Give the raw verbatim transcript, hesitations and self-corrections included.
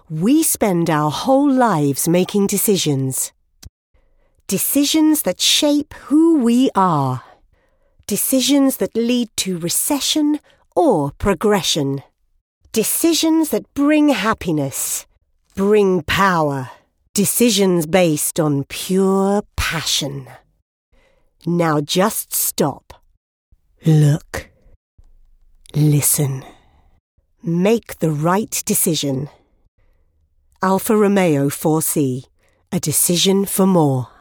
We spend our whole lives making decisions. Decisions that shape who we are. Decisions that lead to recession or progression. Decisions that bring happiness, bring power. Decisions based on pure passion. Now just stop. Look. Listen. Make the right decision. Alfa Romeo four C. A decision for more.